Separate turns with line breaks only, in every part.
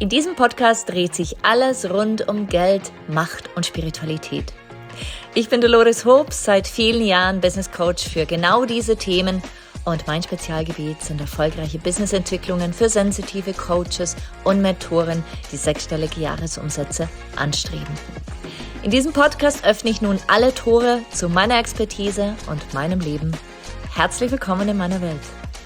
In diesem Podcast dreht sich alles rund um Geld, Macht und Spiritualität. Ich bin Dolores Hobbs, seit vielen Jahren Business Coach für genau diese Themen und mein Spezialgebiet sind erfolgreiche Businessentwicklungen für sensitive Coaches und Mentoren, die sechsstellige Jahresumsätze anstreben. In diesem Podcast öffne ich nun alle Tore zu meiner Expertise und meinem Leben. Herzlich willkommen in meiner Welt.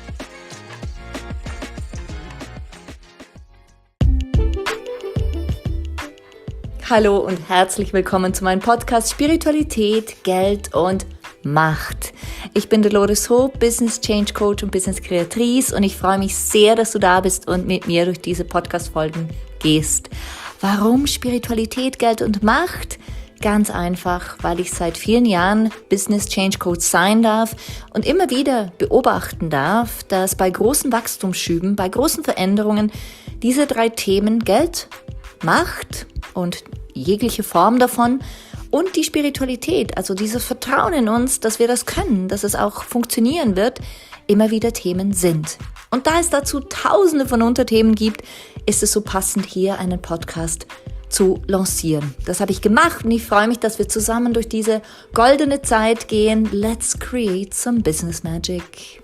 Hallo und herzlich willkommen zu meinem Podcast Spiritualität, Geld und Macht. Ich bin Dolores Hobbs, Business Change Coach und Business Kreatrice und ich freue mich sehr, dass du da bist und mit mir durch diese Podcast-Folgen gehst. Warum Spiritualität, Geld und Macht? Ganz einfach, weil ich seit vielen Jahren Business Change Coach sein darf und immer wieder beobachten darf, dass bei großen Wachstumsschüben, bei großen Veränderungen diese drei Themen Geld, Macht und jegliche Form davon und die Spiritualität, also dieses Vertrauen in uns, dass wir das können, dass es auch funktionieren wird, immer wieder Themen sind. Und da es dazu tausende von Unterthemen gibt, ist es so passend, hier einen Podcast zu lancieren. Das habe ich gemacht und ich freue mich, dass wir zusammen durch diese goldene Zeit gehen. Let's create some business magic.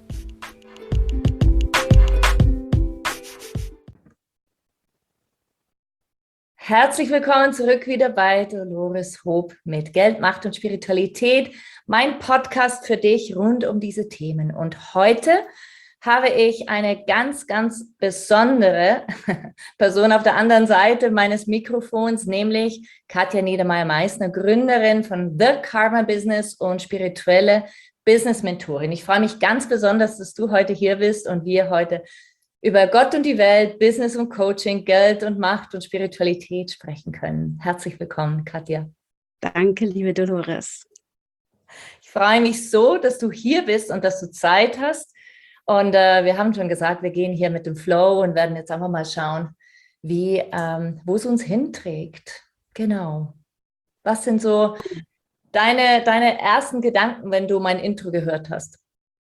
Herzlich willkommen zurück wieder bei Dolores Hobbs mit Geld, Macht und Spiritualität. Mein Podcast für dich rund um diese Themen. Und heute habe ich eine ganz, ganz besondere Person auf der anderen Seite meines Mikrofons, nämlich Katja Niedermeyer-Meissner, Gründerin von The Karma Business und spirituelle Business-Mentorin. Ich freue mich ganz besonders, dass du heute hier bist und wir heute über Gott und die Welt, Business und Coaching, Geld und Macht und Spiritualität sprechen können. Herzlich willkommen, Katja.
Danke, liebe Dolores.
Ich freue mich so, dass du hier bist und dass du Zeit hast. Und wir haben schon gesagt, wir gehen hier mit dem Flow und werden jetzt einfach mal schauen, wo es uns hinträgt. Genau. Was sind so deine ersten Gedanken, wenn du mein Intro gehört hast?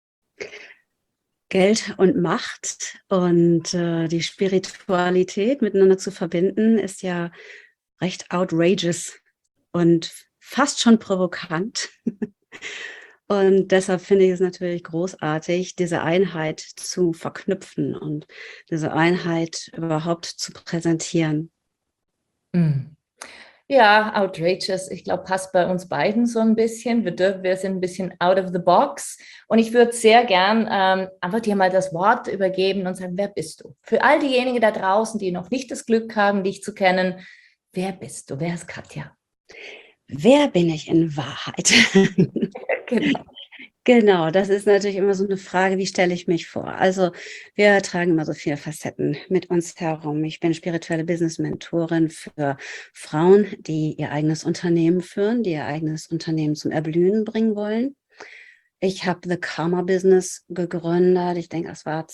Geld und Macht und die Spiritualität miteinander zu verbinden, ist ja recht outrageous und fast schon provokant. Und deshalb finde ich es natürlich großartig, diese Einheit zu verknüpfen und diese Einheit überhaupt zu präsentieren.
Ja, outrageous. Ich glaube, passt bei uns beiden so ein bisschen. Wir sind ein bisschen out of the box. Und ich würde sehr gern einfach dir mal das Wort übergeben und sagen, wer bist du? Für all diejenigen da draußen, die noch nicht das Glück haben, dich zu kennen, wer bist du? Wer ist Katja?
Wer bin ich in Wahrheit?
Genau.
Genau, das ist natürlich immer so eine Frage, wie stelle ich mich vor? Also wir tragen immer so viele Facetten mit uns herum. Ich bin spirituelle Business-Mentorin für Frauen, die ihr eigenes Unternehmen führen, die ihr eigenes Unternehmen zum Erblühen bringen wollen. Ich habe The Karma Business gegründet. Ich denke, das war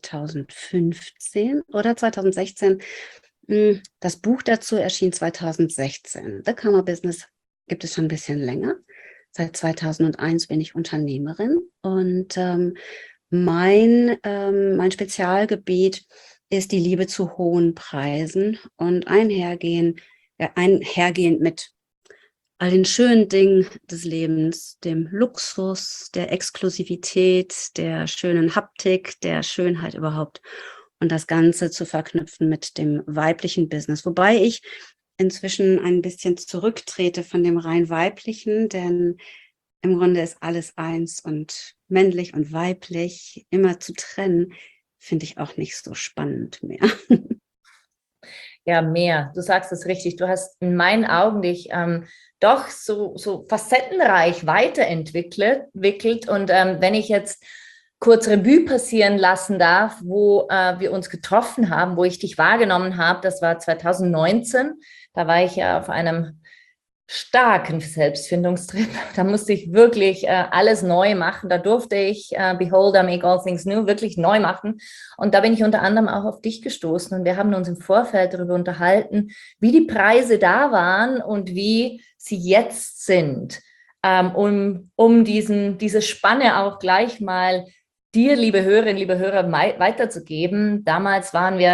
2015 oder 2016. Das Buch dazu erschien 2016. The Karma Business gibt es schon ein bisschen länger. Seit 2001 bin ich Unternehmerin und mein Spezialgebiet ist die Liebe zu hohen Preisen und einhergehend mit all den schönen Dingen des Lebens, dem Luxus, der Exklusivität, der schönen Haptik, der Schönheit überhaupt und das Ganze zu verknüpfen mit dem weiblichen Business, wobei ich inzwischen ein bisschen zurücktrete von dem rein weiblichen, denn im Grunde ist alles eins und männlich und weiblich immer zu trennen, finde ich auch nicht so spannend mehr.
Ja, mehr. Du sagst es richtig. Du hast in meinen Augen dich doch so facettenreich weiterentwickelt. Und wenn ich jetzt kurz Revue passieren lassen darf, wo wir uns getroffen haben, wo ich dich wahrgenommen habe, das war 2019. Da war ich ja auf einem starken Selbstfindungstrip. Da musste ich wirklich alles neu machen. Da durfte ich Behold, I make all things new wirklich neu machen. Und da bin ich unter anderem auch auf dich gestoßen. Und wir haben uns im Vorfeld darüber unterhalten, wie die Preise da waren und wie sie jetzt sind, um diese Spanne auch gleich mal dir, liebe Hörerinnen, liebe Hörer, weiterzugeben. Damals waren wir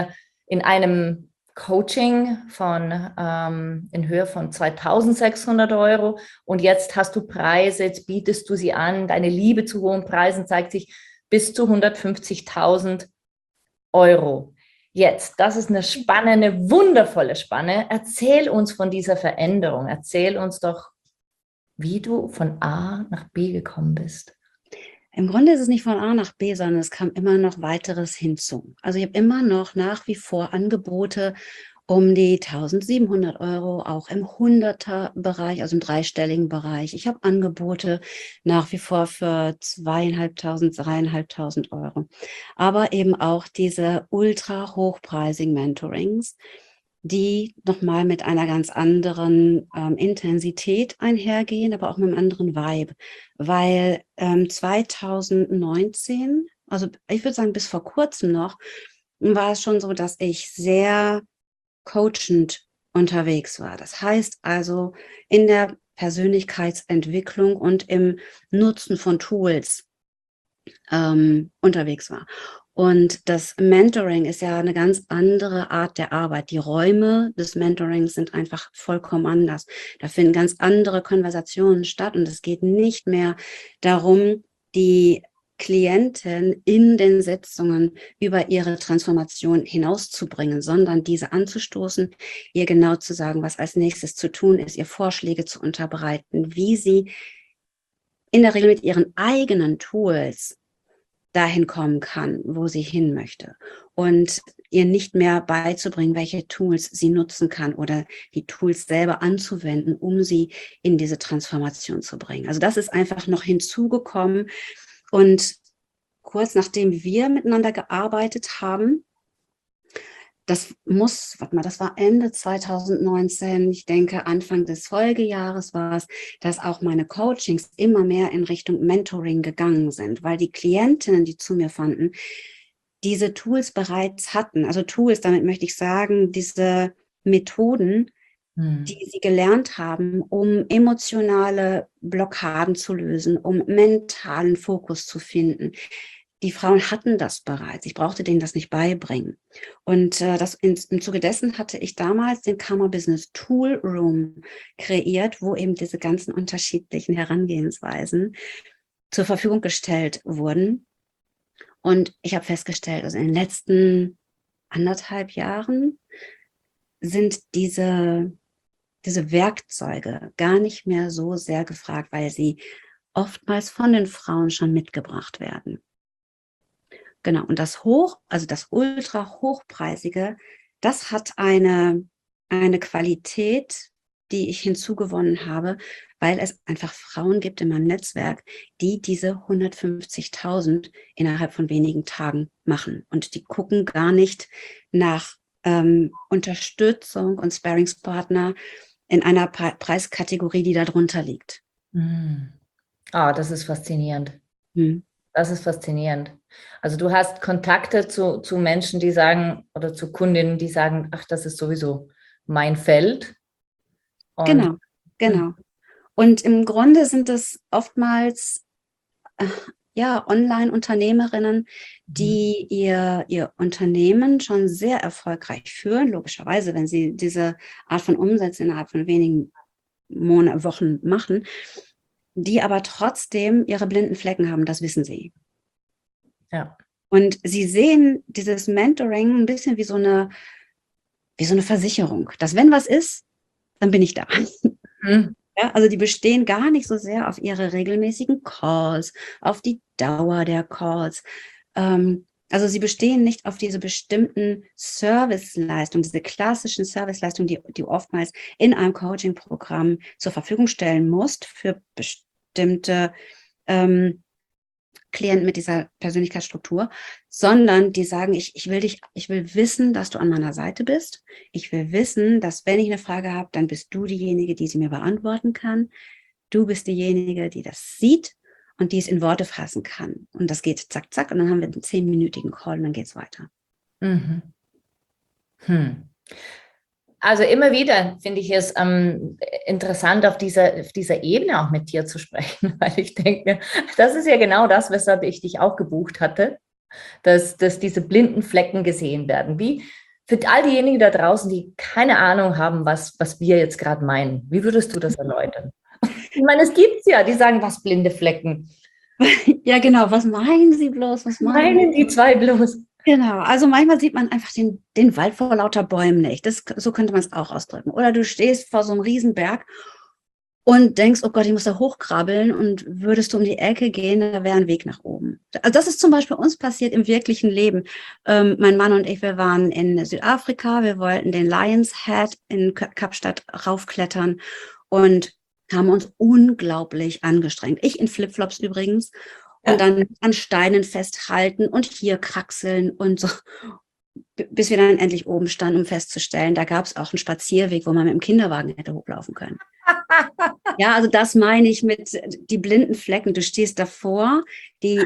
in einem Coaching in Höhe von 2.600 Euro und jetzt hast du Preise, jetzt bietest du sie an, deine Liebe zu hohen Preisen zeigt sich bis zu 150.000 Euro. Jetzt, das ist eine spannende, wundervolle Spanne. Erzähl uns von dieser Veränderung. Erzähl uns doch, wie du von A nach B gekommen bist.
Im Grunde ist es nicht von A nach B, sondern es kam immer noch weiteres hinzu. Also ich habe immer noch nach wie vor Angebote um die 1.700 Euro, auch im 100er-Bereich, also im dreistelligen Bereich. Ich habe Angebote nach wie vor für 2.500, 3.500 Euro. Aber eben auch diese ultra hochpreisigen Mentorings, die nochmal mit einer ganz anderen Intensität einhergehen, aber auch mit einem anderen Vibe. Weil 2019, also ich würde sagen bis vor kurzem noch, war es schon so, dass ich sehr coachend unterwegs war. Das heißt also in der Persönlichkeitsentwicklung und im Nutzen von Tools unterwegs war. Und das Mentoring ist ja eine ganz andere Art der Arbeit. Die Räume des Mentorings sind einfach vollkommen anders. Da finden ganz andere Konversationen statt und es geht nicht mehr darum, die Klienten in den Sitzungen über ihre Transformation hinauszubringen, sondern diese anzustoßen, ihr genau zu sagen, was als nächstes zu tun ist, ihr Vorschläge zu unterbreiten, wie sie in der Regel mit ihren eigenen Tools dahin kommen kann, wo sie hin möchte und ihr nicht mehr beizubringen, welche Tools sie nutzen kann oder die Tools selber anzuwenden, um sie in diese Transformation zu bringen. Also das ist einfach noch hinzugekommen und kurz nachdem wir miteinander gearbeitet haben, das war Ende 2019, ich denke Anfang des Folgejahres war es, dass auch meine Coachings immer mehr in Richtung Mentoring gegangen sind, weil die Klientinnen, die zu mir fanden, diese Tools bereits hatten. Also Tools, damit möchte ich sagen, diese Methoden, die sie gelernt haben, um emotionale Blockaden zu lösen, um mentalen Fokus zu finden. Die Frauen hatten das bereits. Ich brauchte denen das nicht beibringen. Und im Zuge dessen hatte ich damals den Karma Business Tool Room kreiert, wo eben diese ganzen unterschiedlichen Herangehensweisen zur Verfügung gestellt wurden. Und ich habe festgestellt, also in den letzten 1,5 Jahren sind diese Werkzeuge gar nicht mehr so sehr gefragt, weil sie oftmals von den Frauen schon mitgebracht werden. Genau, und das ultra hochpreisige, das hat eine Qualität, die ich hinzugewonnen habe, weil es einfach Frauen gibt in meinem Netzwerk, die diese 150.000 innerhalb von wenigen Tagen machen. Und die gucken gar nicht nach Unterstützung und Sparringspartner in einer Preiskategorie, die darunter liegt.
Das ist faszinierend.
Hm.
Das ist faszinierend. Also du hast Kontakte zu Menschen, die sagen, oder zu Kundinnen, die sagen, ach, das ist sowieso mein Feld. Und
Genau. Und im Grunde sind es oftmals Online-Unternehmerinnen, die ihr Unternehmen schon sehr erfolgreich führen, logischerweise, wenn sie diese Art von Umsatz innerhalb von wenigen Wochen machen, die aber trotzdem ihre blinden Flecken haben, das wissen sie.
Ja.
Und sie sehen dieses Mentoring ein bisschen wie so eine Versicherung, dass wenn was ist, dann bin ich da. Ja, also die bestehen gar nicht so sehr auf ihre regelmäßigen Calls, auf die Dauer der Calls. Also sie bestehen nicht auf diese bestimmten Serviceleistungen, diese klassischen Serviceleistungen, die du oftmals in einem Coaching-Programm zur Verfügung stellen musst für bestimmte Klienten mit dieser Persönlichkeitsstruktur, sondern die sagen, ich will wissen, dass du an meiner Seite bist. Ich will wissen, dass wenn ich eine Frage habe, dann bist du diejenige, die sie mir beantworten kann. Du bist diejenige, die das sieht und die es in Worte fassen kann. Und das geht zack, zack und dann haben wir einen 10-minütigen Call und dann geht es weiter.
Also immer wieder finde ich es interessant, auf dieser Ebene auch mit dir zu sprechen, weil ich denke, das ist ja genau das, weshalb ich dich auch gebucht hatte, dass diese blinden Flecken gesehen werden. für all diejenigen da draußen, die keine Ahnung haben, was wir jetzt gerade meinen, wie würdest du das erläutern? Ich meine, es gibt ja, die sagen, was blinde Flecken.
Ja, genau. Was meinen Sie bloß? Was meinen
Meinen die zwei bloß?
Genau, also manchmal sieht man einfach den Wald vor lauter Bäumen nicht. So könnte man es auch ausdrücken. Oder du stehst vor so einem Riesenberg und denkst, oh Gott, ich muss da hochkrabbeln, und würdest du um die Ecke gehen, da wäre ein Weg nach oben. Also das ist zum Beispiel uns passiert im wirklichen Leben. Mein Mann und ich, wir waren in Südafrika, wir wollten den Lions Head in Kapstadt raufklettern und haben uns unglaublich angestrengt. Ich in Flipflops übrigens. Und dann an Steinen festhalten und hier kraxeln und so, bis wir dann endlich oben standen, um festzustellen, da gab es auch einen Spazierweg, wo man mit dem Kinderwagen hätte hochlaufen können. Ja, also das meine ich mit die blinden Flecken. Du stehst davor, die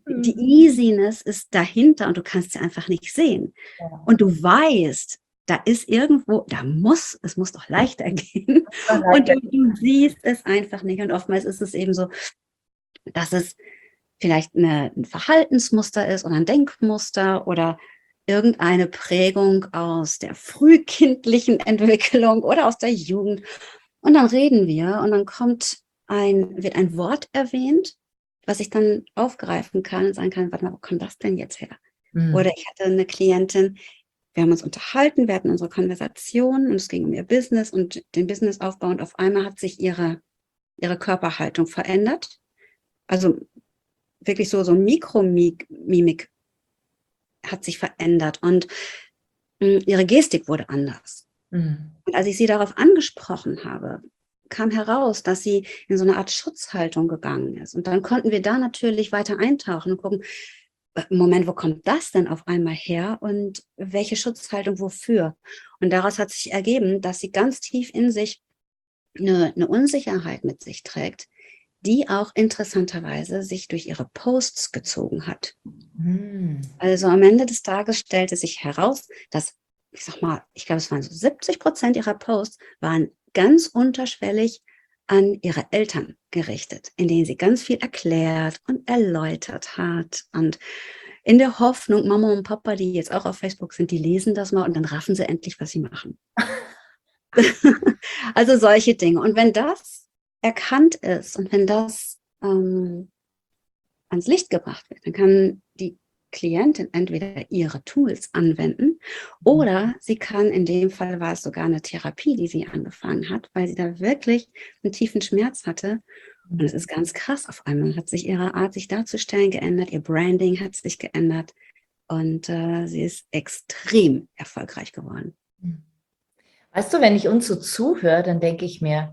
Easiness ist dahinter und du kannst sie einfach nicht sehen. Und du weißt, da ist irgendwo, es muss doch leichter gehen. Und du siehst es einfach nicht. Und oftmals ist es eben so, dass es vielleicht ein Verhaltensmuster ist oder ein Denkmuster oder irgendeine Prägung aus der frühkindlichen Entwicklung oder aus der Jugend. Und dann reden wir und dann wird ein Wort erwähnt, was ich dann aufgreifen kann und sagen kann, warte mal, wo kommt das denn jetzt her? Oder ich hatte eine Klientin, wir haben uns unterhalten, wir hatten unsere Konversation und es ging um ihr Business und den Businessaufbau, und auf einmal hat sich ihre Körperhaltung verändert. Also wirklich so Mikromimik hat sich verändert und ihre Gestik wurde anders. Und als ich sie darauf angesprochen habe, kam heraus, dass sie in so eine Art Schutzhaltung gegangen ist. Und dann konnten wir da natürlich weiter eintauchen und gucken, Moment, wo kommt das denn auf einmal her und welche Schutzhaltung wofür? Und daraus hat sich ergeben, dass sie ganz tief in sich eine Unsicherheit mit sich trägt, die auch interessanterweise sich durch ihre Posts gezogen hat. Also am Ende des Tages stellte sich heraus, dass, ich sag mal, ich glaube, es waren so 70% ihrer Posts waren ganz unterschwellig an ihre Eltern gerichtet, in denen sie ganz viel erklärt und erläutert hat und in der Hoffnung, Mama und Papa, die jetzt auch auf Facebook sind, die lesen das mal und dann raffen sie endlich, was sie machen. Also solche Dinge. Und wenn das erkannt ist und wenn das ans Licht gebracht wird, dann kann die Klientin entweder ihre Tools anwenden oder sie kann, in dem Fall war es sogar eine Therapie, die sie angefangen hat, weil sie da wirklich einen tiefen Schmerz hatte. Und es ist ganz krass, auf einmal hat sich ihre Art, sich darzustellen, geändert, ihr Branding hat sich geändert und sie ist extrem erfolgreich geworden.
Weißt du, wenn ich uns so zuhöre, dann denke ich mir,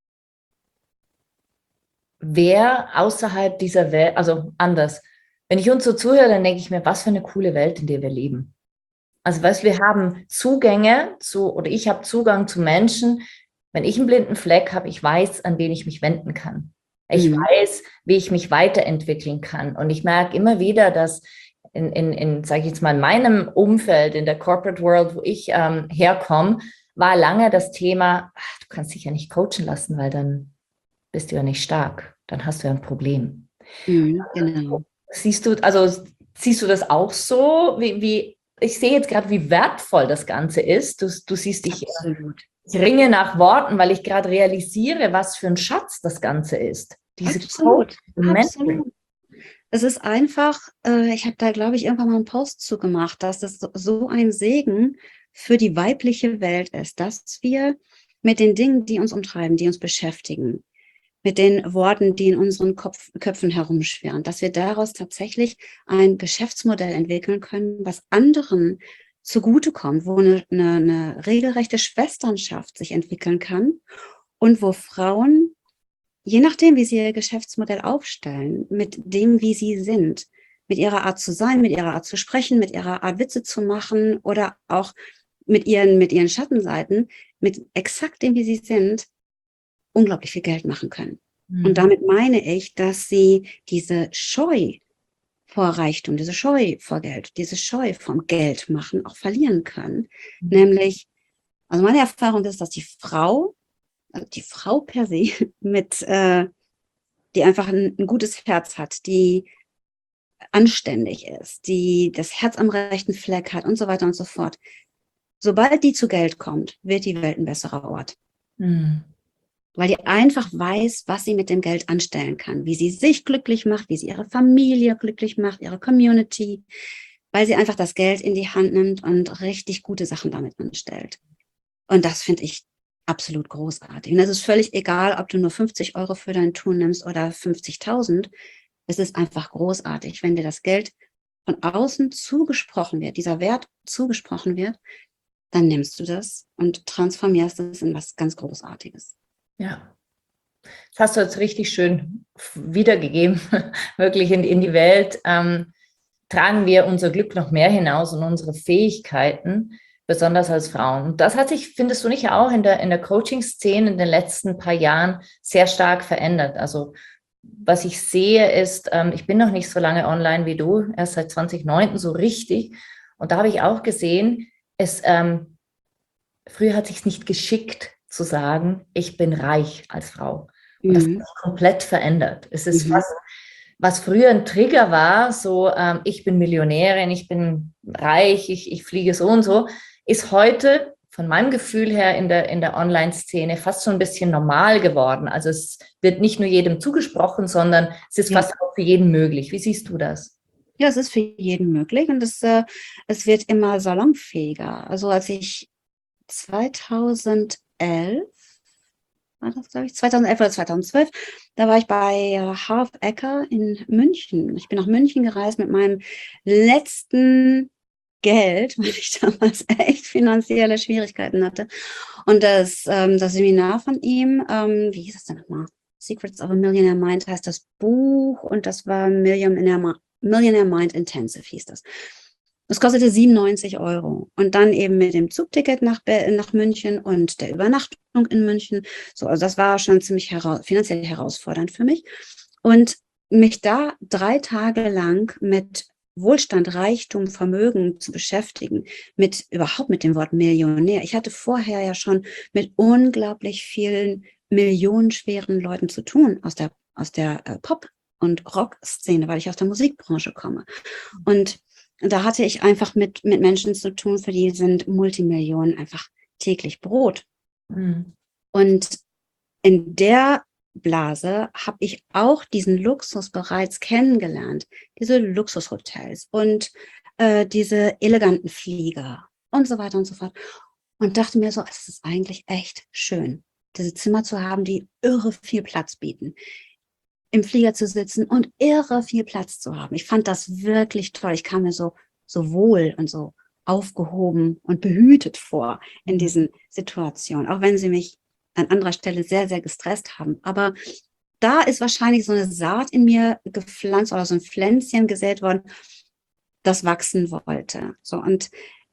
wer außerhalb dieser Welt, also anders, wenn ich uns so zuhöre, dann denke ich mir, was für eine coole Welt, in der wir leben. Also weißt, wir haben Zugänge oder ich habe Zugang zu Menschen. Wenn ich einen blinden Fleck habe, ich weiß, an wen ich mich wenden kann. Ich weiß, wie ich mich weiterentwickeln kann. Und ich merke immer wieder, dass sage ich jetzt mal, in meinem Umfeld, in der Corporate World, wo ich herkomme, war lange das Thema, du kannst dich ja nicht coachen lassen, weil dann bist du ja nicht stark. Dann hast du ja ein Problem.
Genau.
Siehst du das auch so? Ich sehe jetzt gerade, wie wertvoll das Ganze ist. Du siehst dich.
Absolut.
Ich ringe nach Worten, weil ich gerade realisiere, was für ein Schatz das Ganze ist.
Absolut. Es ist einfach, ich habe da, glaube ich, irgendwann mal einen Post zugemacht, dass es so ein Segen für die weibliche Welt ist, dass wir mit den Dingen, die uns umtreiben, die uns beschäftigen, mit den Worten, die in unseren Köpfen herumschwirren, dass wir daraus tatsächlich ein Geschäftsmodell entwickeln können, was anderen zugutekommt, wo eine regelrechte Schwesternschaft sich entwickeln kann und wo Frauen, je nachdem, wie sie ihr Geschäftsmodell aufstellen, mit dem, wie sie sind, mit ihrer Art zu sein, mit ihrer Art zu sprechen, mit ihrer Art Witze zu machen oder auch mit ihren Schattenseiten, mit exakt dem, wie sie sind, unglaublich viel Geld machen können. Und damit meine ich, dass sie diese Scheu vor Reichtum, diese Scheu vor Geld, diese Scheu vom Geld machen auch verlieren können. Nämlich, also meine Erfahrung ist, dass die Frau per se die einfach ein gutes Herz hat, die anständig ist, die das Herz am rechten Fleck hat und so weiter und so fort, sobald die zu Geld kommt, wird die Welt ein besserer Ort.
Mhm.
Weil die einfach weiß, was sie mit dem Geld anstellen kann, wie sie sich glücklich macht, wie sie ihre Familie glücklich macht, ihre Community, weil sie einfach das Geld in die Hand nimmt und richtig gute Sachen damit anstellt. Und das finde ich absolut großartig. Und es ist völlig egal, ob du nur 50 Euro für dein Tun nimmst oder 50.000. Es ist einfach großartig, wenn dir das Geld von außen zugesprochen wird, dieser Wert zugesprochen wird, dann nimmst du das und transformierst es in was ganz Großartiges.
Ja, das hast du jetzt richtig schön wiedergegeben, wirklich in die Welt. Tragen wir unser Glück noch mehr hinaus und unsere Fähigkeiten, besonders als Frauen. Und das hat sich, findest du nicht, auch in der Coaching-Szene in den letzten paar Jahren sehr stark verändert. Also was ich sehe ist, ich bin noch nicht so lange online wie du, erst seit 2019 so richtig. Und da habe ich auch gesehen, früher hat sich nicht geschickt zu sagen, ich bin reich als Frau. Und das hat sich komplett verändert. Es ist fast, was früher ein Trigger war, so ich bin Millionärin, ich bin reich, ich fliege so und so, ist heute von meinem Gefühl her in der Online-Szene fast so ein bisschen normal geworden. Also es wird nicht nur jedem zugesprochen, sondern es ist fast auch für jeden möglich. Wie siehst du das?
Ja, es ist für jeden möglich und es wird immer salonfähiger. Also als ich 2011, war das, glaube ich, 2011 oder 2012, da war ich bei Harv Eker in München. Ich bin nach München gereist mit meinem letzten Geld, weil ich damals echt finanzielle Schwierigkeiten hatte. Und das Seminar von ihm, wie hieß das denn nochmal? Secrets of a Millionaire Mind heißt das Buch und das war Millionaire Mind Intensive hieß das. Das kostete 97 Euro und dann eben mit dem Zugticket nach München und der Übernachtung in München. So, also das war schon ziemlich finanziell herausfordernd für mich. Und mich da 3 Tage lang mit Wohlstand, Reichtum, Vermögen zu beschäftigen, überhaupt mit dem Wort Millionär. Ich hatte vorher ja schon mit unglaublich vielen millionenschweren Leuten zu tun aus der Pop- und Rock-Szene, weil ich aus der Musikbranche komme. Und da hatte ich einfach mit Menschen zu tun, für die sind Multimillionen einfach täglich Brot. Mhm. Und in der Blase habe ich auch diesen Luxus bereits kennengelernt, diese Luxushotels und diese eleganten Flieger und so weiter und so fort. Und dachte mir so, es ist eigentlich echt schön, diese Zimmer zu haben, die irre viel Platz bieten, im Flieger zu sitzen und irre viel Platz zu haben. Ich fand das wirklich toll. Ich kam mir so wohl und so aufgehoben und behütet vor in diesen Situationen, auch wenn sie mich an anderer Stelle sehr, sehr gestresst haben. Aber da ist wahrscheinlich so eine Saat in mir gepflanzt oder so ein Pflänzchen gesät worden, das wachsen wollte. So, und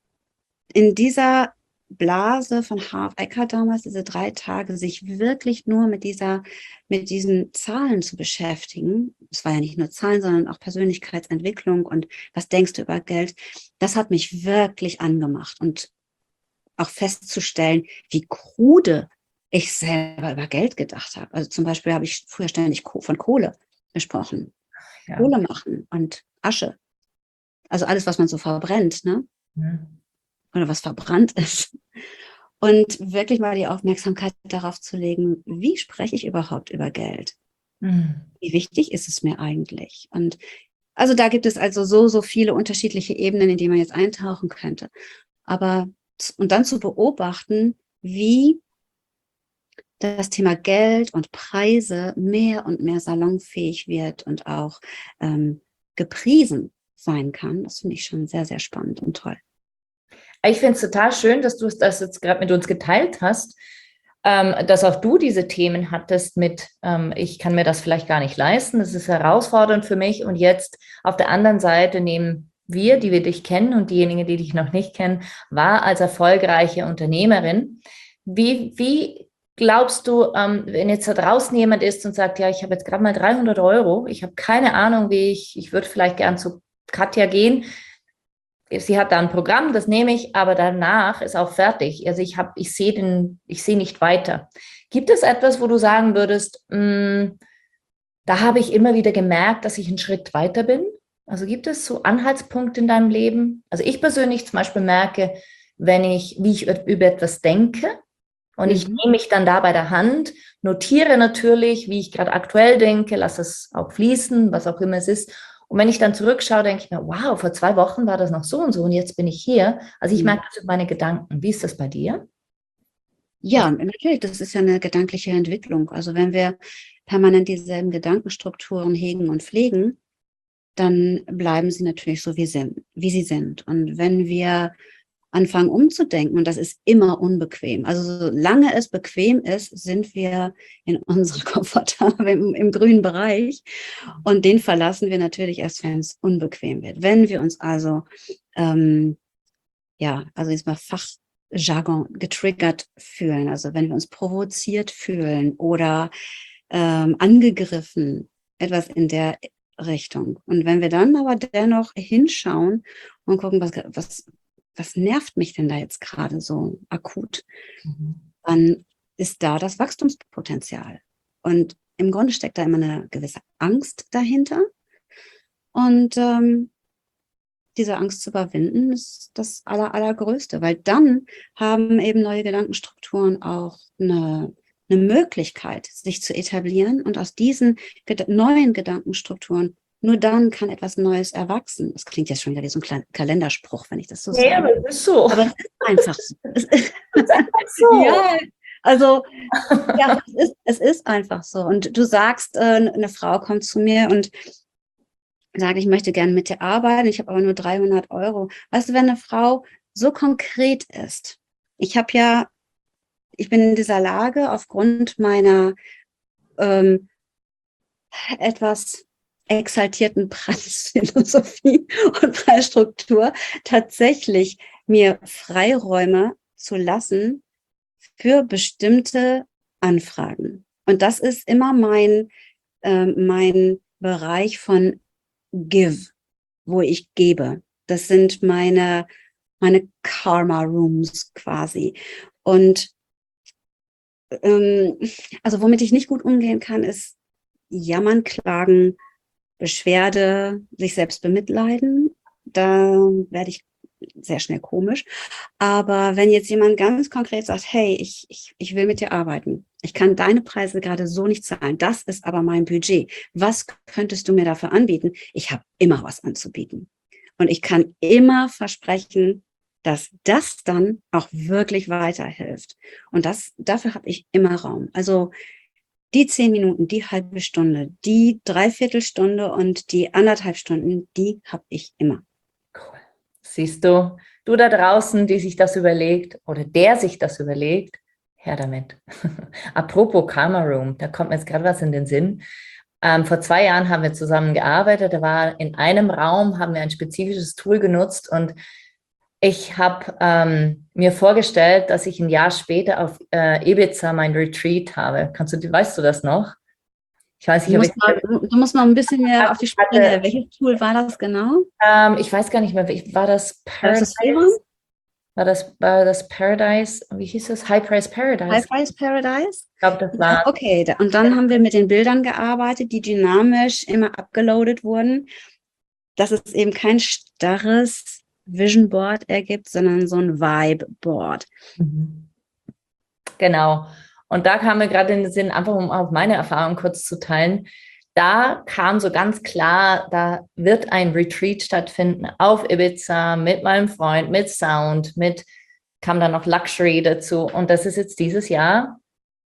in dieser Blase von Harv Eker damals, diese 3 Tage, sich wirklich nur mit diesen Zahlen zu beschäftigen. Es war ja nicht nur Zahlen, sondern auch Persönlichkeitsentwicklung und was denkst du über Geld? Das hat mich wirklich angemacht und auch festzustellen, wie krude ich selber über Geld gedacht habe. Also zum Beispiel habe ich früher ständig von Kohle gesprochen. Ja. Kohle machen und Asche. Also alles, was man so verbrennt, ne? Mhm. Oder was verbrannt ist. Und wirklich mal die Aufmerksamkeit darauf zu legen, wie spreche ich überhaupt über Geld? Mhm. Wie wichtig ist es mir eigentlich? Und also da gibt es also so viele unterschiedliche Ebenen, in die man jetzt eintauchen könnte. Aber und dann zu beobachten, wie das Thema Geld und Preise mehr und mehr salonfähig wird und auch gepriesen sein kann, das finde ich schon sehr, sehr spannend und toll.
Ich finde es total schön, dass du das jetzt gerade mit uns geteilt hast, dass auch du diese Themen hattest mit, ich kann mir das vielleicht gar nicht leisten, das ist herausfordernd für mich. Und jetzt auf der anderen Seite nehmen wir, die wir dich kennen und diejenigen, die dich noch nicht kennen, wahr als erfolgreiche Unternehmerin. Wie glaubst du, wenn jetzt da draußen jemand ist und sagt, ja, ich habe jetzt gerade mal 300 Euro, ich habe keine Ahnung, ich würde vielleicht gern zu Katja gehen. Sie hat da ein Programm, das nehme ich, aber danach ist auch fertig. Also ich sehe nicht weiter. Gibt es etwas, wo du sagen würdest, da habe ich immer wieder gemerkt, dass ich einen Schritt weiter bin? Also gibt es so Anhaltspunkte in deinem Leben? Also ich persönlich zum Beispiel merke, wie ich über etwas denke. Und ich nehme mich dann da bei der Hand, notiere natürlich, wie ich gerade aktuell denke, lasse es auch fließen, was auch immer es ist. Und wenn ich dann zurückschaue, denke ich mir, wow, vor 2 Wochen war das noch so und jetzt bin ich hier. Also ich merke das über meine Gedanken. Wie ist das bei dir?
Ja, natürlich, das ist ja eine gedankliche Entwicklung. Also wenn wir permanent dieselben Gedankenstrukturen hegen und pflegen, dann bleiben sie natürlich so, wie sie sind. Und wenn wir anfangen umzudenken, und das ist immer unbequem, also solange es bequem ist, sind wir in unserer Komfortable im grünen Bereich, und den verlassen wir natürlich erst, wenn es unbequem wird. Wenn wir uns also, also jetzt mal Fachjargon getriggert fühlen, also wenn wir uns provoziert fühlen oder angegriffen, etwas in der Richtung. Und wenn wir dann aber dennoch hinschauen und gucken, was nervt mich denn da jetzt gerade so akut, dann ist da das Wachstumspotenzial. Und im Grunde steckt da immer eine gewisse Angst dahinter. Und diese Angst zu überwinden, ist das Allergrößte, weil dann haben eben neue Gedankenstrukturen auch eine Möglichkeit, sich zu etablieren, und aus diesen neuen Gedankenstrukturen, nur dann kann etwas Neues erwachsen. Das klingt jetzt schon wieder wie so ein Kalenderspruch, wenn ich das so sage.
Ja, aber das ist so.
Aber es ist einfach so.
Das ist so.
Ja, also ja, es ist einfach so. Und du sagst, eine Frau kommt zu mir und sagt, ich möchte gerne mit dir arbeiten, ich habe aber nur 300 Euro. Weißt du, wenn eine Frau so konkret ist, ich bin in dieser Lage, aufgrund meiner etwas exaltierten Preisphilosophie und Preisstruktur, tatsächlich mir Freiräume zu lassen für bestimmte Anfragen. Und das ist immer mein Bereich von Give, wo ich gebe. Das sind meine Karma Rooms quasi. Und also womit ich nicht gut umgehen kann, ist Jammern, Klagen, Beschwerde, sich selbst bemitleiden. Da werde ich sehr schnell komisch. Aber wenn jetzt jemand ganz konkret sagt, hey, ich will mit dir arbeiten, ich kann deine Preise gerade so nicht zahlen, das ist aber mein Budget. Was könntest du mir dafür anbieten? Ich habe immer was anzubieten. Und ich kann immer versprechen, dass das dann auch wirklich weiterhilft. Und dafür habe ich immer Raum. Also die 10 Minuten, die halbe Stunde, die Dreiviertelstunde und die 1,5 Stunden, die habe ich immer.
Cool. Siehst du, du da draußen, die sich das überlegt oder der sich das überlegt, her damit. Apropos Karma Room, da kommt mir jetzt gerade was in den Sinn. Vor 2 Jahren haben wir zusammen gearbeitet, da war in einem Raum, haben wir ein spezifisches Tool genutzt, und ich habe mir vorgestellt, dass ich ein Jahr später auf Ibiza mein Retreat habe. Weißt du das noch? Ich weiß nicht,
du musst mal ein bisschen mehr auf die Sprünge. Welches Tool war das genau?
Ich weiß gar nicht mehr. War das
Paradise?
War das Paradise? Wie hieß das? High Price Paradise.
High Price Paradise?
Ich glaube, das war.
Okay, und dann haben wir mit den Bildern gearbeitet, die dynamisch immer abgeloadet wurden, dass es eben kein starres Vision Board ergibt, sondern so ein Vibe Board.
Genau. Und da kam mir gerade in den Sinn, einfach um auch meine Erfahrung kurz zu teilen, da kam so ganz klar, da wird ein Retreat stattfinden auf Ibiza mit meinem Freund, mit Sound, kam dann noch Luxury dazu. Und das ist jetzt dieses Jahr,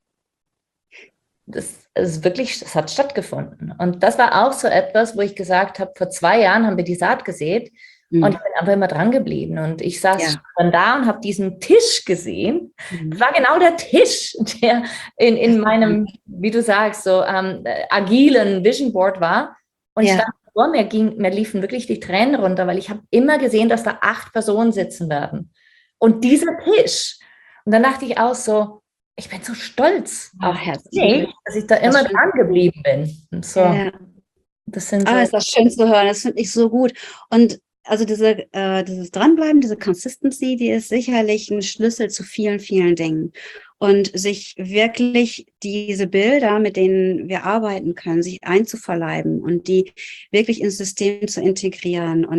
das hat stattgefunden. Und das war auch so etwas, wo ich gesagt habe, vor 2 Jahren haben wir die Saat gesät. Und ich bin einfach immer dran geblieben. Und ich saß dann da und habe diesen Tisch gesehen. Das war genau der Tisch, der in meinem, wie du sagst, so agilen Vision Board war. Und ich stand vor mir, liefen wirklich die Tränen runter, weil ich habe immer gesehen, dass da 8 Personen sitzen werden. Und dieser Tisch. Und dann dachte ich auch so, ich bin so stolz auf mich, dass ich da immer dran geblieben bin. Und so. Ja.
Das sind ist das schön zu hören. Das finde ich so gut. Und also dieses Dranbleiben, diese Consistency, die ist sicherlich ein Schlüssel zu vielen, vielen Dingen. Und sich wirklich diese Bilder, mit denen wir arbeiten können, sich einzuverleiben und die wirklich ins System zu integrieren. Und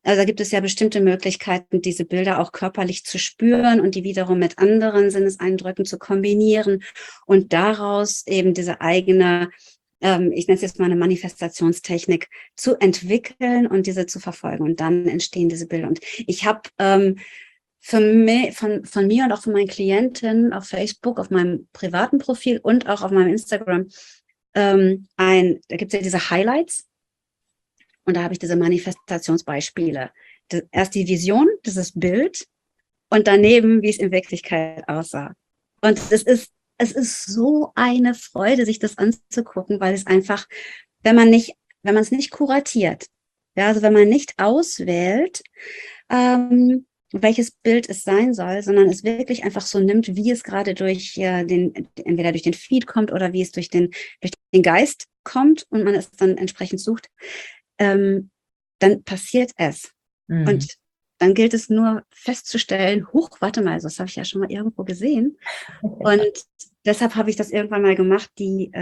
Also da gibt es ja bestimmte Möglichkeiten, diese Bilder auch körperlich zu spüren und die wiederum mit anderen Sinneseindrücken zu kombinieren und daraus eben diese eigene, ich nenne es jetzt mal eine Manifestationstechnik, zu entwickeln und diese zu verfolgen. Und dann entstehen diese Bilder. Und ich habe von mir und auch von meinen Klienten auf Facebook, auf meinem privaten Profil und auch auf meinem Instagram, da gibt es ja diese Highlights und da habe ich diese Manifestationsbeispiele. Erst die Vision, dieses Bild und daneben, wie es in Wirklichkeit aussah. Und es ist so eine Freude, sich das anzugucken, weil es einfach, wenn man es nicht kuratiert, ja, also wenn man nicht auswählt, welches Bild es sein soll, sondern es wirklich einfach so nimmt, wie es gerade entweder durch den Feed kommt oder wie es durch den Geist kommt und man es dann entsprechend sucht, dann passiert es.
Mhm.
Und dann gilt es nur festzustellen, warte mal, das habe ich ja schon mal irgendwo gesehen. Und deshalb habe ich das irgendwann mal gemacht, die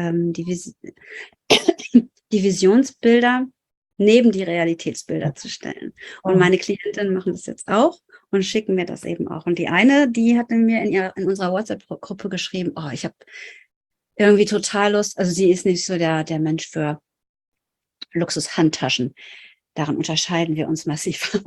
Visionsbilder neben die Realitätsbilder zu stellen. Und meine Klientinnen machen das jetzt auch und schicken mir das eben auch. Und die eine, die hatte mir in unserer WhatsApp-Gruppe geschrieben, oh, ich habe irgendwie total Lust, also sie ist nicht so der Mensch für Luxus-Handtaschen. Daran unterscheiden wir uns massiv.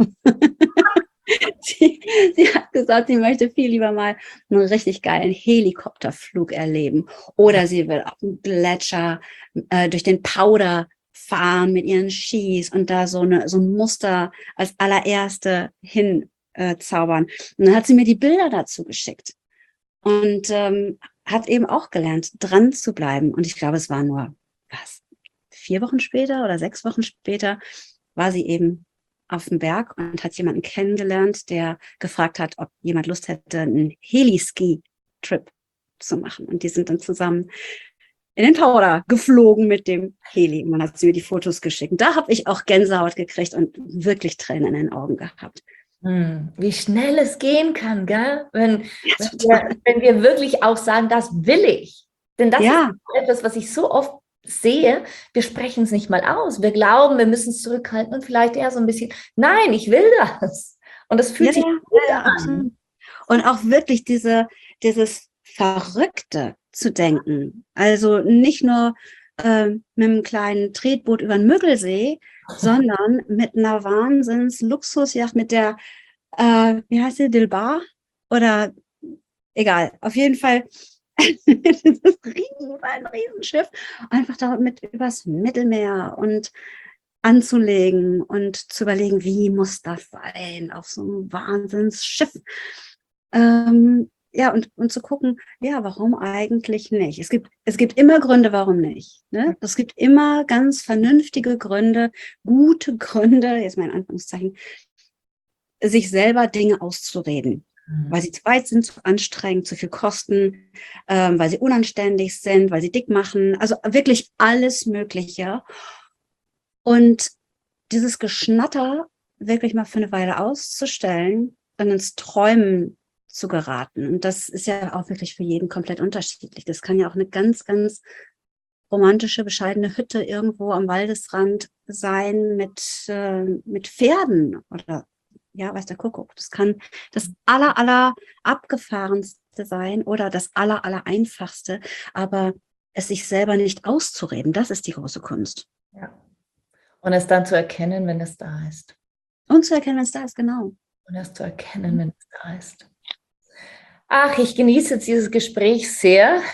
Sie hat gesagt, sie möchte viel lieber mal einen richtig geilen Helikopterflug erleben. Oder sie will auf dem Gletscher durch den Powder fahren mit ihren Skis und da so ein Muster als allererste zaubern. Und dann hat sie mir die Bilder dazu geschickt und hat eben auch gelernt, dran zu bleiben. Und ich glaube, es war nur 4 Wochen später oder 6 Wochen später war sie eben auf dem Berg und hat jemanden kennengelernt, der gefragt hat, ob jemand Lust hätte, einen Heli-Ski-Trip zu machen. Und die sind dann zusammen in den Powder geflogen mit dem Heli. Und dann hat sie mir die Fotos geschickt. Und da habe ich auch Gänsehaut gekriegt und wirklich Tränen in den Augen gehabt.
Wie schnell es gehen kann, gell? Wenn wir wirklich auch sagen, das will ich. Denn das ist etwas, was ich so oft sehe, wir sprechen es nicht mal aus. Wir glauben, wir müssen es zurückhalten und vielleicht eher so ein bisschen, nein, ich will das. Und das fühlt sich gut an.
Absolut. Und auch wirklich dieses Verrückte zu denken. Also nicht nur mit einem kleinen Tretboot über den Müggelsee, sondern mit einer Wahnsinns-Luxusjacht, mit der, wie heißt sie, Dilbar? Oder egal, auf jeden Fall dieses ein Riesenschiff, einfach damit übers Mittelmeer und anzulegen und zu überlegen, wie muss das sein auf so einem Wahnsinnsschiff. Ja, und zu gucken, ja, warum eigentlich nicht? Es gibt immer Gründe, warum nicht. Ne? Es gibt immer ganz vernünftige Gründe, gute Gründe, jetzt mal in Anführungszeichen, sich selber Dinge auszureden. Weil sie zu weit sind, zu anstrengend, zu viel kosten, weil sie unanständig sind, weil sie dick machen. Also wirklich alles Mögliche. Und dieses Geschnatter wirklich mal für eine Weile auszustellen und ins Träumen zu geraten. Und das ist ja auch wirklich für jeden komplett unterschiedlich. Das kann ja auch eine ganz, ganz romantische, bescheidene Hütte irgendwo am Waldesrand sein mit Pferden oder ja, weiß der Kuckuck. Das kann das aller abgefahrenste sein oder das aller einfachste, aber es sich selber nicht auszureden, das ist die große Kunst.
Ja. Und es dann zu erkennen, wenn es da ist.
Und zu erkennen, wenn es da ist, genau.
Und es zu erkennen, wenn es da ist. Ach, ich genieße jetzt dieses Gespräch sehr.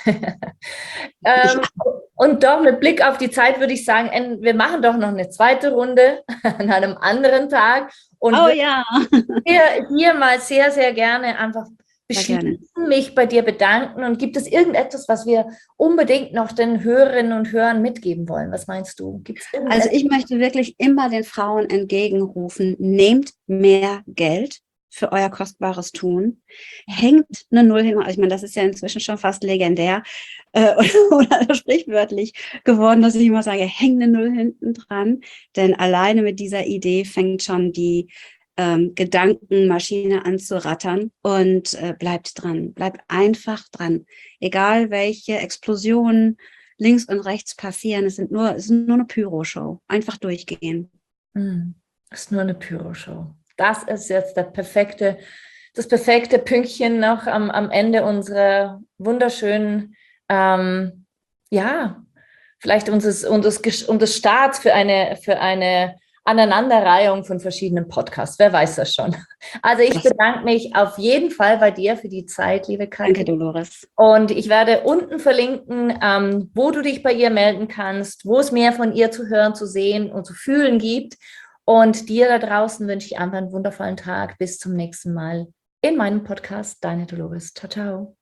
Und doch mit Blick auf die Zeit würde ich sagen, wir machen doch noch eine zweite Runde an einem anderen Tag. Und hier mal sehr, sehr gerne einfach beschließen, mich bei dir bedanken. Und gibt es irgendetwas, was wir unbedingt noch den Hörerinnen und Hörern mitgeben wollen? Was meinst du?
Also ich möchte wirklich immer den Frauen entgegenrufen, nehmt mehr Geld für euer kostbares Tun. Hängt eine Null hin. Ich meine, das ist ja inzwischen schon fast legendär oder sprichwörtlich geworden, dass ich immer sage, hängt eine Null hinten dran. Denn alleine mit dieser Idee fängt schon die Gedankenmaschine an zu rattern und bleibt dran. Bleibt einfach dran. Egal welche Explosionen links und rechts passieren, es ist nur eine Pyroshow. Einfach durchgehen.
Das ist nur eine Pyroshow. Das ist jetzt das perfekte Pünktchen noch am Ende unserer wunderschönen, ja, vielleicht unseres Starts für eine Aneinanderreihung von verschiedenen Podcasts. Wer weiß das schon. Also ich bedanke mich auf jeden Fall bei dir für die Zeit, liebe Katja.
Danke, Dolores.
Und ich werde unten verlinken, wo du dich bei ihr melden kannst, wo es mehr von ihr zu hören, zu sehen und zu fühlen gibt. Und dir da draußen wünsche ich einfach einen wundervollen Tag. Bis zum nächsten Mal in meinem Podcast. Deine Dolores. Ciao, ciao.